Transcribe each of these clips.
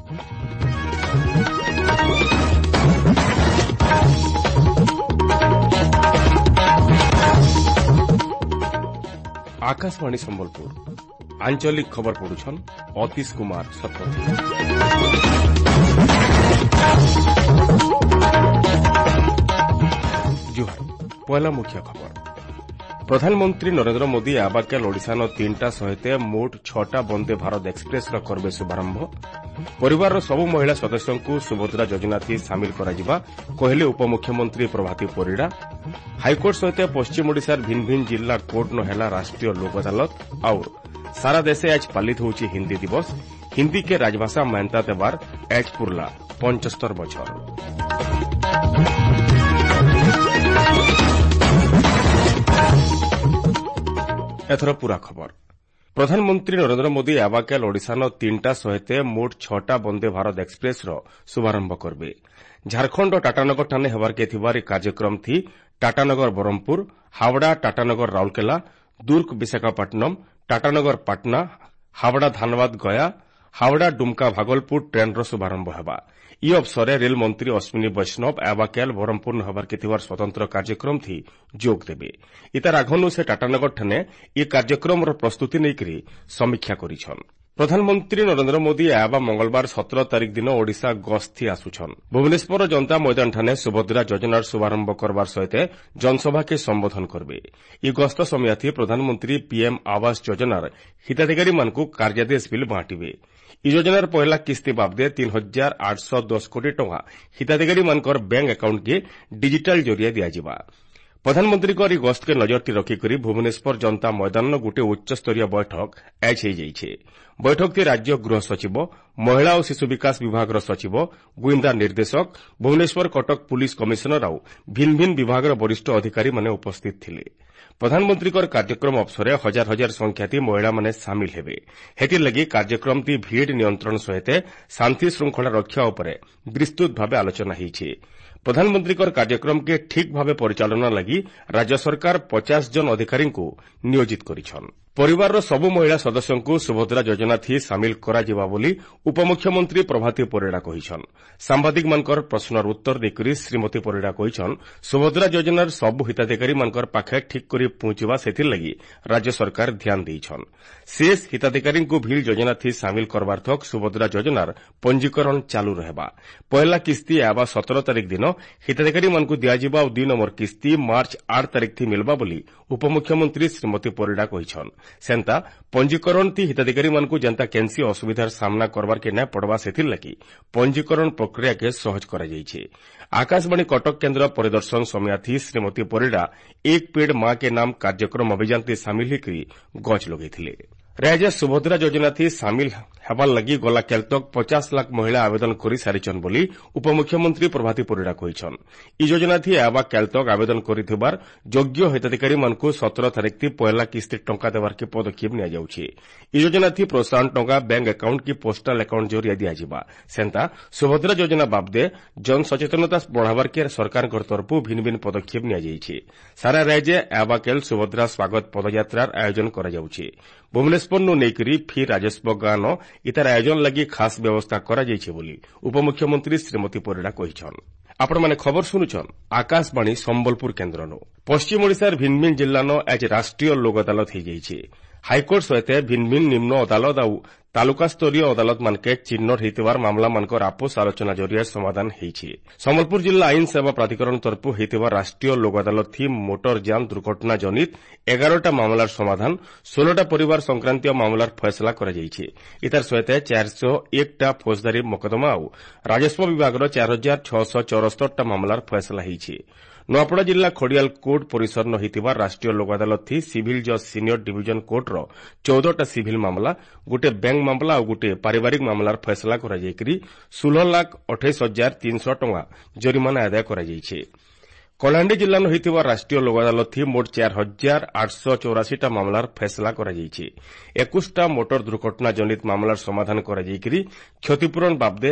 आकाशवाणी संबलपुर आंचलिक खबर पढ़ुछन अतीश कुमार सतपथी। जुहार पहला मुख्य खबर। प्रधानमंत्री नरेंद्र मोदी आबाकेल ओडिशान 3टा सहित मोट 6टा वंदे भारत एक्सप्रेस करबे शुभारंभ। परिवार सबु महिला सदस्यों सुभद्रा योजना थी सामिल कराजिबा कहले उपमुख्यमंत्री प्रभाती परिड़ा। हाईकोर्ट सहित पश्चिम ओडिशार भिन्न भिन्न जिला कोर्ट न हेला राष्ट्रीय लोक अदालत और सारा देशे आज पालित होउछि हिंदी दिवस। हिंदी के राजभाषा मान्यता देवार आज पुरला 75 बछर। एथर पूरा खबर। प्रधानमंत्री नरेंद्र मोदी आबाकेल ओडिशान 3टा सहित मोट 6टा वंदे भारत एक्सप्रेस शुभारंभ करबे। झारखंड और टाटानगर ठाने हेबार के थिबार कार्यक्रम थी टाटानगर बरहमपुर, हावड़ा टाटानगर राउरकेला, दुर्ग विशाखापट्टनम, टाटानगर पाटना, हावड़ा धानबाद गया, हावड़ा डुमका भागलपुर ट्रेन शुभारंभ हेबा। ई अवसर रेल मंत्री अश्विनी वैष्णव आबाकेल बरहमपुर हबार के थिबार स्वतंत्र कार्यक्रम थी जोग देबे। इतार आघनु से टाटानगर ठाने ई कार्यक्रम प्रस्तुति नेकरी समीक्षा करिछन। प्रधानमंत्री नरेंद्र मोदी आबा मंगलवार 17 तारिख दिन ओडिशा गस्ती आसुछन। भुवनेश्वर जनता मैदान ठाने सुभद्रा योजनार शुभारंभ करबार सहित जनसभा के संबोधन करबे। ई गस्त समय थी प्रधानमंत्री पीएम आवास योजनार हिताधिकारी मानकु कार्यादेश बिल बांटिबे। ई योजनार पहला किस्ती बाबदे 3810 कोटी टंका हिताधिकारी मानकर बैंक अकाउंट के डिजिटल जरिया दियाजिबा। प्रधानमंत्री को गस्त के नजरटी रखिकरी भुवनेश्वर जनता मैदान गोटे उच्चस्तरीय बैठक आज हो जाइछे। बैठक थी राज्य गृह सचिव, महिला और शिशु विकास विभाग सचिव, गुइंदा निर्देशक, भुवनेश्वर कटक पुलिस कमिशनर और भिन्न भिन्न विभाग वरिष्ठ अधिकारी माने उपस्थित थिले। प्रधानमंत्री कार्यक्रम अवसर हजार हजार संख्याती महिला माने सामिल हेबे। हेतिर लगी कार्यक्रम ती भीड़ नियंत्रण सहित शांति श्रृंखला रक्षा उपरे विस्तृत भावे आलोचना होईछे। प्रधानमंत्री कार्यक्रम के ठीक भावे परिचालना लगी राज्य सरकार 50 जन अधिकारी को नियोजित करिछन। परिवार सबु महिला सदस्यों सुभद्रा योजना थी सामिल कराजिबा बोली उपमुख्यमंत्री प्रभाती परिड़ा कहिछन। सांबादिक मानकर प्रश्नर उत्तर देकरी श्रीमती परिड़ा कहिछन सुभद्रा योजनार सबु हिताधिकारी मानकर पाखे ठीक करी पहुंचवा सेथिर लगी राज्य सरकार ध्यान देइछन। शेष हिताधिकारी को भी योजना थी सामिल करबार थक सुभद्रा योजनार पंजीकरण चालू रहबा। पहला किस्ती आबा 17 तारिख दिन हिताधिकारी मानकु दियाजिबा और 2 नंबर किस्ती मार्च 8 तारिख थी मिलबा बोली उपमुख्यमंत्री श्रीमती परिड़ा कहिछन। सेंता पंजीकरण थी हिताधिकारी मानकु जनता केंसी असुविधार सामना करबार के न पड़वा सेथिर लगी पंजीकरण प्रक्रिया के सहज करा जाइछे। आकाशवाणी कटक केन्द्र परिदर्शन समय थी श्रीमती परिड़ा एक पेड़ मां के नाम कार्यक्रम अभियान थी सामिल होकर गछ लगेथिले। राज्य सुभद्रा योजना थी सामिल हेबार लगी गला केल तक 50 लाख महिला आवेदन करी सारिछन बोली उपमुख्यमंत्री प्रभाती परिड़ा कहिछन। ई योजना थी आबा केल तक आवेदन करिथिबार योग्य हिताधिकारी मानकु 17 तारिख थी पहला किस्ती टंका देवार के पदक्षेप निया जाउछे। ई योजना थी प्रोत्साहन टंका बैंक अकाउंट की पोस्टल अकाउंट जरिया दियाजिबा। सेंता सुभद्रा योजना बाबदे जन सचेतनता बढ़ावार के सरकार तरफु भिन्न भिन्न पदक्षेप निया जाइछे। सारा राज्य आबा केल सुभद्रा स्वागत पदयात्रार आयोजन करा जाउछे। भुवनेश्वर नु नेकरी फिर राजस्व गान इतार आयोजन लगी खास व्यवस्था करा जाइछे बोली उपमुख्यमंत्री श्रीमती परिड़ा कहिछन। आपण माने खबर सुनुछन आकाशवाणी संबलपुर केन्द्रनो। पश्चिम ओडिशार भिन्न भिन्न जिल्लानो आज राष्ट्रीय लोक अदालत हो जाइछे। हाईकोर्ट सहित भिन्न भिन्न निम्न अदालत और तालुका स्तरीय अदालत मानके चिन्हट होइतिबार मामला मानकर आपस आलोचना जरिया समाधान होइछे। संबलपुर जिला आईन सेवा प्राधिकरण तरफु होइतिबार राष्ट्रीय लोक अदालत थी मोटर यान दुर्घटना जनित 11टा मामलार समाधान 16टा परिवार संक्रांतीय मामलार फैसला करा जाइछे। इतार सहित 401टा फौजदारी मोकदमा और राजस्व विभाग 4674टा मामलार फैसला होइछे। नुआपड़ा जिला खड़ियाल कोर्ट परिसर न होइतिबार राष्ट्रीय लोक अदालत थी सिविल जज सीनियर डिविजन कोर्ट 14टा सिविल मामला, गोटे बैंक मामला और गोटे पारिवारिक मामलार फैसला करा जाइकरी 16,28,300 टंका जरिमाना आदाय करा जाइछे। कलाहांडी जिला होइतिबार राष्ट्रीय लोक अदालत थी मोट 4,884टा मामलार फैसला करा जाइछे। 21टा मोटर दुर्घटना जनित मामलार समाधान करा जाइकरी क्षतिपूरण बाबदे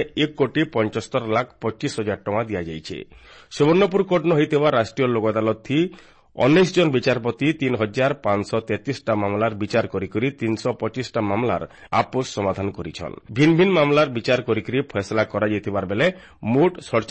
1,75,25,000 टंका दिया जाइछे। सुवर्णपुर कोर्ट होइतिबार राष्ट्रीय लोक अदालत थी 19 জন বিচারপতি 3533টা মামলার বিচার করি 325টা মামলার আপোষ সমাধান করিছন। ভিন ভিন মামলার বিচার করি ফয়সলা করা যাইতিবার বেলে মোট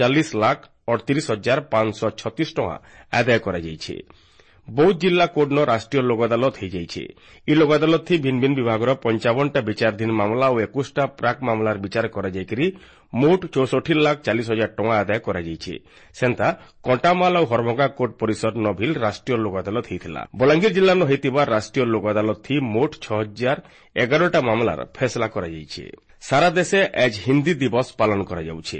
47,38,536 টଙ୍କା আদায় করা যাইছে। বৌদ্ধ জিল্লা কোর্টন রাষ্ট্রীয় লোক আদালত হয়ে যাইছে। এই লোক আদালত থি ভিন ভিন বিভাগর 55টা বিচারাধীন মামলা ও 21টা প্রাক মামলার বিচার করা যাই মোট 64,40,000 টଙ୍କା আদায় করা যাইছে। সেন্তা কଣ୍ଟାମାଲ ଆଉ ହରଭଙ୍ଗା କୋର୍ଟ ପରିସର ନଭିଲ ରାଷ୍ଟ୍ରୀୟ ଲୋକ ଆଦାଲତ ହେଇଥିଲା। ବଲାଙ୍ଗୀର ଜିଲ୍ଲାର ହୋଇଥିବା ରାଷ୍ଟ୍ରୀୟ ଲୋକ ଆଦାଲତ ଥି ମୋଟ 6,011ଟା ମାମଲାର ଫେସଲା କରାଯାଇଛି। ସାରା ଦେଶେ ଆଜି ହିନ୍ଦୀ ଦିବସ ପାଳନ କରାଯାଉଛି।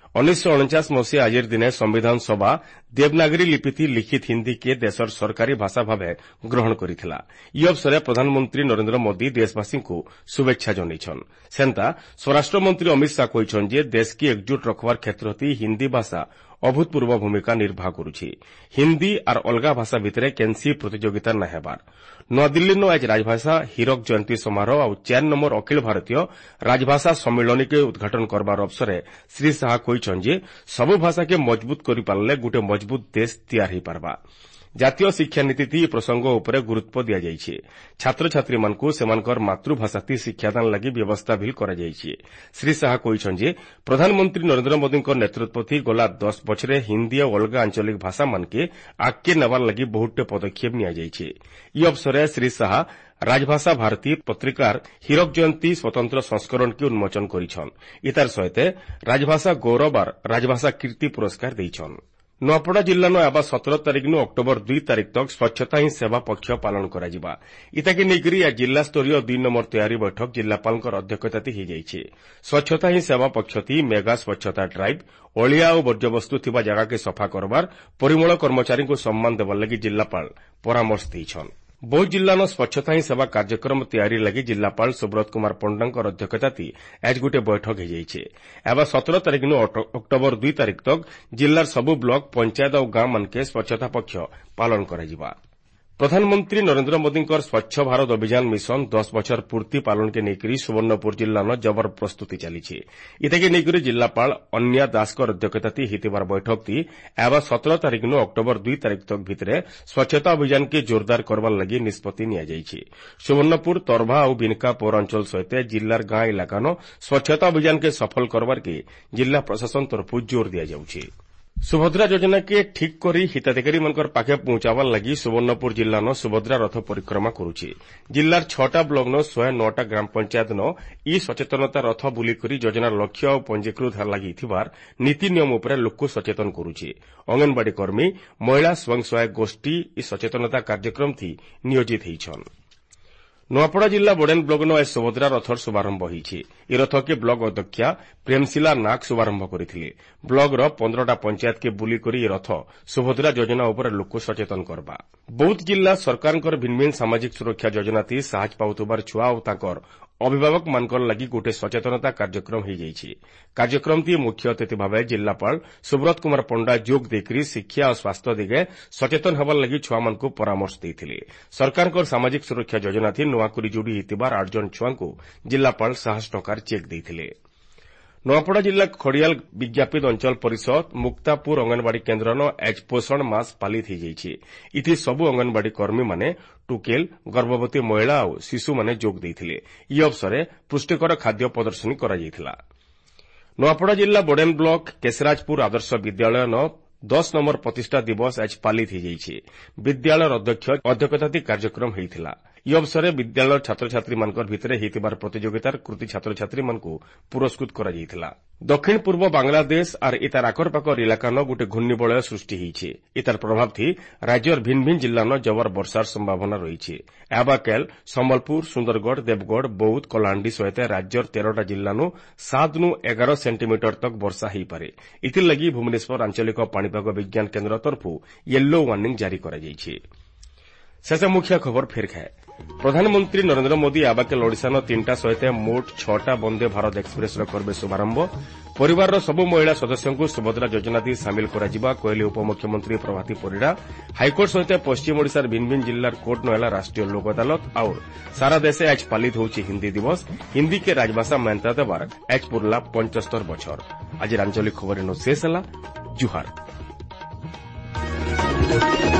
1949 ମସିହା ଆଜିର ଦିନେ ସମ୍ବିଧାନ ସଭା ଦେବନାଗରୀ ଲିପିଥି ଲିଖିତ ହିନ୍ଦୀକେ ଦେଶର ସରକାରୀ ଭାଷା ଭାବେ ଗ୍ରହଣ କରିଥିଲା। ଏହି ଅବସରରେ ପ୍ରଧାନମନ୍ତ୍ରୀ ନରେନ୍ଦ୍ର ମୋଦି ଦେଶବାସୀଙ୍କୁ ଶୁଭେଚ୍ଛା ଜଣାଇଛନ୍। ସେନ୍ତା ସ୍ୱରାଷ୍ଟ୍ରମନ୍ତ୍ରୀ ଅମିତ ଶାହା କହିଛନ୍ତି ଯେ ଦେଶକେ ଏକଜୁଟ ରଖବାର କ୍ଷେତ୍ରତି ହିନ୍ଦୀ ଭାଷା ଅଭୂତପୂର୍ବ ଭୂମିକା ନିର୍ବାହ କରୁଛି। ହିନ୍ଦୀ ଆର୍ ଅଲଗା ଭାଷା ଭିତରେ କେନ୍ସି ପ୍ରତିଯୋଗିତା ନା ହେବାର। ନୂଆଦିଲ୍ଲୀନ ଆଜି ରାଜଭାଷା ହୀରକ ଜୟନ୍ତୀ ସମାରୋହ ଆଉ 4 ନମ୍ବର ଅଖିଳ ଭାରତୀୟ ରାଜଭାଷା ସମ୍ମିଳନୀକେ ଉଦ୍ଘାଟନ କରବାର ଅବସରରେ ଶ୍ରୀ ଶାହା କହିଛନ୍ତି ଯେ ସବୁ ଭାଷାକେ ମଜବୁତ କରିପାରିଲେ ଗୋଟେ ମଜବୁତ ଦେଶ ତିଆରି ହୋଇପାରବା। ଜାତୀୟ ଶିକ୍ଷାନୀତି ଏହି ପ୍ରସଙ୍ଗ ଉପରେ ଗୁରୁତ୍ୱ ଦିଆଯାଇଛି। ଛାତ୍ରଛାତ୍ରୀମାନଙ୍କୁ ସେମାନଙ୍କର ମାତୃଭାଷାତି ଶିକ୍ଷାଦାନ ଲାଗି ବ୍ୟବସ୍ଥା ବି କରାଯାଇଛି। ଶ୍ରୀ ଶାହା କହିଛନ୍ତି ଯେ ପ୍ରଧାନମନ୍ତ୍ରୀ ନରେନ୍ଦ୍ର ମୋଦିଙ୍କ ନେତୃତ୍ୱତି ଗଲା 10 ବର୍ଷରେ ହିନ୍ଦୀ ଓ ଅଲଗା ଆଞ୍ଚଳିକ ଭାଷାମାନକେ ଆଗକେ ନେବାର ଲାଗି ବହୁତଟେ ପଦକ୍ଷେପ ନିଆଯାଇଛି। ଏହି ଅବସରରେ ଶ୍ରୀ ଶାହା ରାଜଭାଷା ଭାରତୀ ପତ୍ରିକାର ହୀରକ ଜୟନ୍ତୀ ସ୍ୱତନ୍ତ୍ର ସଂସ୍କରଣକେ ଉନ୍ମୋଚନ କରିଛନ୍। ଇତାର ସହିତ ରାଜଭାଷା ଗୌରବ ଆର୍ ରାଜଭାଷା କୀର୍ତ୍ତି ପୁରସ୍କାର ଦେଇଛନ୍। ନୂଆପଡ଼ା ଜିଲ୍ଲାର ଆବା 17 ତାରିଖରୁ ଅକ୍ଟୋବର 2 ତାରିଖ ତକ ସ୍ୱଚ୍ଛତା ହିଁ ସେବା ପକ୍ଷ ପାଳନ କରାଯିବା। ଇତାକେ ନେଇକରି ଜିଲ୍ଲାସ୍ତରୀୟ 2 ନମ୍ବର ତୟାରୀ ବୈଠକ ଜିଲ୍ଲାପାଳଙ୍କର ଅଧ୍ୟକ୍ଷତାରେ ହୋଇଯାଇଛି। ସ୍ୱଚ୍ଛତା ହିଁ ସେବା ପକ୍ଷତି ମେଗା ସ୍ୱଚ୍ଛତା ଡ୍ରାଇଭ୍, ଅଳିଆ ଓ ବର୍ଜ୍ୟବସ୍ତୁ ଥିବା ଜାଗାକେ ସଫା କରବାର, ପରିମଳ କର୍ମଚାରୀଙ୍କୁ ସମ୍ମାନ ଦେବାର ଲାଗି ଜିଲ୍ଲାପାଳ ପରାମର୍ଶ ଦେଇଛନ୍। ବୌଦ୍ଧ ଜିଲ୍ଲାର ସ୍ୱଚ୍ଛତା ହିଁ ସେବା କାର୍ଯ୍ୟକ୍ରମ ତୟାରୀ ଲାଗି ଜିଲ୍ଲାପାଳ ସୁବ୍ରତ କୁମାର ପଣ୍ଡାଙ୍କର ଅଧ୍ୟକ୍ଷତାରେ ଆଜି ଗୋଟେ ବୈଠକ ହୋଇଯାଇଛି। ଏବେ 17 ତାରିଖରୁ ଅକ୍ଟୋବର 2 ତାରିଖ ତକ ଜିଲ୍ଲାର ସବୁ ବ୍ଲକ, ପଞ୍ଚାୟତ ଓ ଗାଁମାନକେ ସ୍ୱଚ୍ଛତା ପକ୍ଷ ପାଳନ କରାଯିବା। ପ୍ରଧାନମନ୍ତ୍ରୀ ନରେନ୍ଦ୍ର ମୋଦିଙ୍କର ସ୍ୱଚ୍ଛ ଭାରତ ଅଭିଯାନ ମିଶନ 10 ବର୍ଷର ପୂର୍ତ୍ତି ପାଳନକେ ନେଇକରି ସୁବର୍ଣ୍ଣପୁର ଜିଲ୍ଲାର ଜବର ପ୍ରସ୍ତୁତି ଚାଲିଛି। ଇତାକେ ନେଇକରି ଜିଲ୍ଲାପାଳ ଅନ୍ୟା ଦାସଙ୍କର ଅଧ୍ୟକ୍ଷତାରେ ହୋଇଥିବାର ବୈଠକଟି ଏବେ 17 ତାରିଖରୁ ଅକ୍ଟୋବର 2 ତାରିଖ ତକ ଭିତରେ ସ୍ୱଚ୍ଛତା ଅଭିଯାନକେ ଜୋରଦାର କରବାର ଲାଗି ନିଷ୍ପତ୍ତି ନିଆଯାଇଛି। ସୁବର୍ଣ୍ଣପୁର, ତରଭା ଆଉ ବିନକା ପୌରାଞ୍ଚଳ ସହିତ ଜିଲ୍ଲାର ଗାଁ ଇଲାକାନ ସ୍ୱଚ୍ଛତା ଅଭିଯାନକେ ସଫଳ କରବାରକେ ଜିଲ୍ଲା ପ୍ରଶାସନ ତରଫରୁ ଜୋର ଦିଆଯାଉଛି। ସୁଭଦ୍ରା ଯୋଜନାକେ ଠିକ୍ କରି ହିତାଧିକାରୀମାନଙ୍କର ପାଖେ ପହଞ୍ଚାବାର ଲାଗି ସୁବର୍ଣ୍ଣପୁର ଜିଲ୍ଲାର ସୁଭଦ୍ରା ରଥ ପରିକ୍ରମା କରୁଛି। ଜିଲ୍ଲାର 6ଟା ବ୍ଲକର 109ଟା ଗ୍ରାମ ପଞ୍ଚାୟତନ ଇ ସଚେତନତା ରଥ ବୁଲିକରି ଯୋଜନାର ଲକ୍ଷ୍ୟ ଆଉ ପଞ୍ଜୀକୃତ ଲାଗି ଥିବାର ନୀତି ନିୟମ ଉପରେ ଲୋକ ସଚେତନ କରୁଛି। ଅଙ୍ଗନବାଡି କର୍ମୀ, ମହିଳା ସ୍ୱୟଂ ସହାୟକ ଗୋଷ୍ଠୀ ଇ ସଚେତନତା କାର୍ଯ୍ୟକ୍ରମଥି ନିୟୋଜିତ ହୋଇଛନ୍। ନୂଆପଡ଼ା ଜିଲ୍ଲା ବୋଡେନ ବ୍ଲକର ଆଜି ସୁଭଦ୍ରା ରଥର ଶୁଭାରମ୍ଭ ହୋଇଛି। ଏହି ରଥକେ ବ୍ଲକ ଅଧ୍ୟକ୍ଷା ପ୍ରେମଶିଲା ନାଗ ଶୁଭାରମ୍ଭ କରିଥିଲେ। ବ୍ଲକର 15ଟା ପଞ୍ଚାୟତକେ ବୁଲିକରି ଏହି ରଥ ସୁଭଦ୍ରା ଯୋଜନା ଉପରେ ଲୋକ ସଚେତନ କରବା। ବୌଦ୍ଧ ଜିଲ୍ଲା ସରକାରଙ୍କର ଭିନ୍ନ ଭିନ୍ନ ସାମାଜିକ ସୁରକ୍ଷା ଯୋଜନାଥି ସାହାଯ୍ୟ ପାଉଥିବାର ଛୁଆ ଓ ତାଙ୍କର ଅଭିଭାବକମାନଙ୍କର ଲାଗି ଗୋଟେ ସଚେତନତା କାର୍ଯ୍ୟକ୍ରମ ହୋଇଯାଇଛି। କାର୍ଯ୍ୟକ୍ରମଟି ମୁଖ୍ୟ ଅତିଥି ଭାବେ ଜିଲ୍ଲାପାଳ ସୁବ୍ରତ କୁମାର ପଣ୍ଡା ଯୋଗ ଦେଇକରି ଶିକ୍ଷା ଓ ସ୍ୱାସ୍ଥ୍ୟ ଦିଗେ ସଚେତନ ହେବାର ଲାଗି ଛୁଆମାନଙ୍କୁ ପରାମର୍ଶ ଦେଇଥିଲେ। ସରକାରଙ୍କର ସାମାଜିକ ସୁରକ୍ଷା ଯୋଜନାଥି ନୂଆକରି ଯୋଡ଼ି ହୋଇଥିବାର 8 ଜଣ ଛୁଆଙ୍କୁ ଜିଲ୍ଲାପାଳ 100 ଟଙ୍କାର ଚେକ୍ ଦେଇଥିଲେ। ନୂଆପଡ଼ା ଜିଲ୍ଲା ଖଡ଼ିଆଲ ବିଜ୍ଞାପିତ ଅଞ୍ଚଳ ପରିଷଦ ମୁକ୍ତାପୁର ଅଙ୍ଗନବାଡି କେନ୍ଦ୍ରର ଆଜି ପୋଷଣ ମାସ ପାଳିତ ହୋଇଯାଇଛି। ଏଥି ସବୁ ଅଙ୍ଗନବାଡି କର୍ମୀମାନେ, ଟୁକେଲ, ଗର୍ଭବତୀ ମହିଳା ଓ ଶିଶୁମାନେ ଯୋଗ ଦେଇଥିଲେ। ଏହି ଅବସରରେ ପୁଷ୍ଟିକର ଖାଦ୍ୟ ପ୍ରଦର୍ଶନୀ କରାଯାଇଥିଲା। ନୂଆପଡ଼ା ଜିଲ୍ଲା ବୋଡେନ ବ୍ଲକ କେଶରାଜପୁର ଆଦର୍ଶ ବିଦ୍ୟାଳୟର 10 ନମ୍ବର ପ୍ରତିଷ୍ଠା ଦିବସ ଆଜି ପାଳିତ ହୋଇଯାଇଛି। ବିଦ୍ୟାଳୟର ଅଧ୍ୟକ୍ଷତାରେ କାର୍ଯ୍ୟକ୍ରମ ହୋଇଥିଲା। ଏହି ଅବସରରେ ବିଦ୍ୟାଳୟର ଛାତ୍ରଛାତ୍ରୀମାନଙ୍କ ଭିତରେ ହୋଇଥିବାର ପ୍ରତିଯୋଗିତାର କୃତି ଛାତ୍ରଛାତ୍ରୀମାନଙ୍କୁ ପୁରସ୍କୃତ କରାଯାଇଥିଲା। ଦକ୍ଷିଣ ପୂର୍ବ ବାଂଲାଦେଶ ଆର୍ ଇତାର ଆଖପାଖର ଇଲାକାନ ଗୋଟେ ଘୂର୍ଣ୍ଣିବଳୟ ସୃଷ୍ଟି ହୋଇଛି। ଇତାର ପ୍ରଭାବଥି ରାଜ୍ୟର ଭିନ୍ନ ଭିନ୍ନ ଜିଲ୍ଲାର ଜବର ବର୍ଷାର ସମ୍ଭାବନା ରହିଛି। ଆବାକେଲ, ସମ୍ବଲପୁର, ସୁନ୍ଦରଗଡ଼, ଦେବଗଡ଼, ବୌଦ୍ଧ, କଳାହାଣ୍ଡି ସହିତ ରାଜ୍ୟର 13ଟା ଜିଲ୍ଲାରୁ 7ରୁ 11 ସେଣ୍ଟିମିଟର ତକ ବର୍ଷା ହୋଇପାରେ। ଏଥିଲାଗି ଭୁବନେଶ୍ୱର ଆଞ୍ଚଳିକ ପାଣିପାଗ ବିଜ୍ଞାନ କେନ୍ଦ୍ର ତରଫରୁ ୟେଲୋ ୱାର୍ଣ୍ଣିଂ ଜାରି କରାଯାଇଛି। ଶେଷ ମୁଖ୍ୟ ଖବର ଫେରଖାଏ। ପ୍ରଧାନମନ୍ତ୍ରୀ ନରେନ୍ଦ୍ର ମୋଦି ଆବାକେଲ ଓଡ଼ିଶାର 3ଟା ସହିତ ମୋଟ 6ଟା ବନ୍ଦେ ଭାରତ ଏକ୍ସପ୍ରେସର କରିବେ ଶୁଭାରମ୍ଭ। ପରିବାରର ସବୁ ମହିଳା ସଦସ୍ୟଙ୍କୁ ସୁଭଦ୍ରା ଯୋଜନାରେ ସାମିଲ କରାଯିବା କହିଲେ ଉପମୁଖ୍ୟମନ୍ତ୍ରୀ ପ୍ରଭାତୀ ପରିଡ଼ା। ହାଇକୋର୍ଟ ସହିତ ପଶ୍ଚିମ ଓଡ଼ିଶାର ଭିନ୍ନ ଭିନ୍ନ ଜିଲ୍ଲାର କୋର୍ଟ ନହେଲା ରାଷ୍ଟ୍ରୀୟ ଲୋକ ଅଦାଲତ। ଆଉ ସାରା ଦେଶେ ଆଜି ପାଳିତ ହେଉଛି ହିନ୍ଦୀ ଦିବସ। ହିନ୍ଦୀକେ ରାଜଭାଷା ମାନ୍ୟତା ଦେବାର ଆଜି ପୁରଲା 75 বছর। ଆଜି ଆଞ୍ଚଳିକ ଖବର ଶେଷ ହେଲା। ଜୁହାର।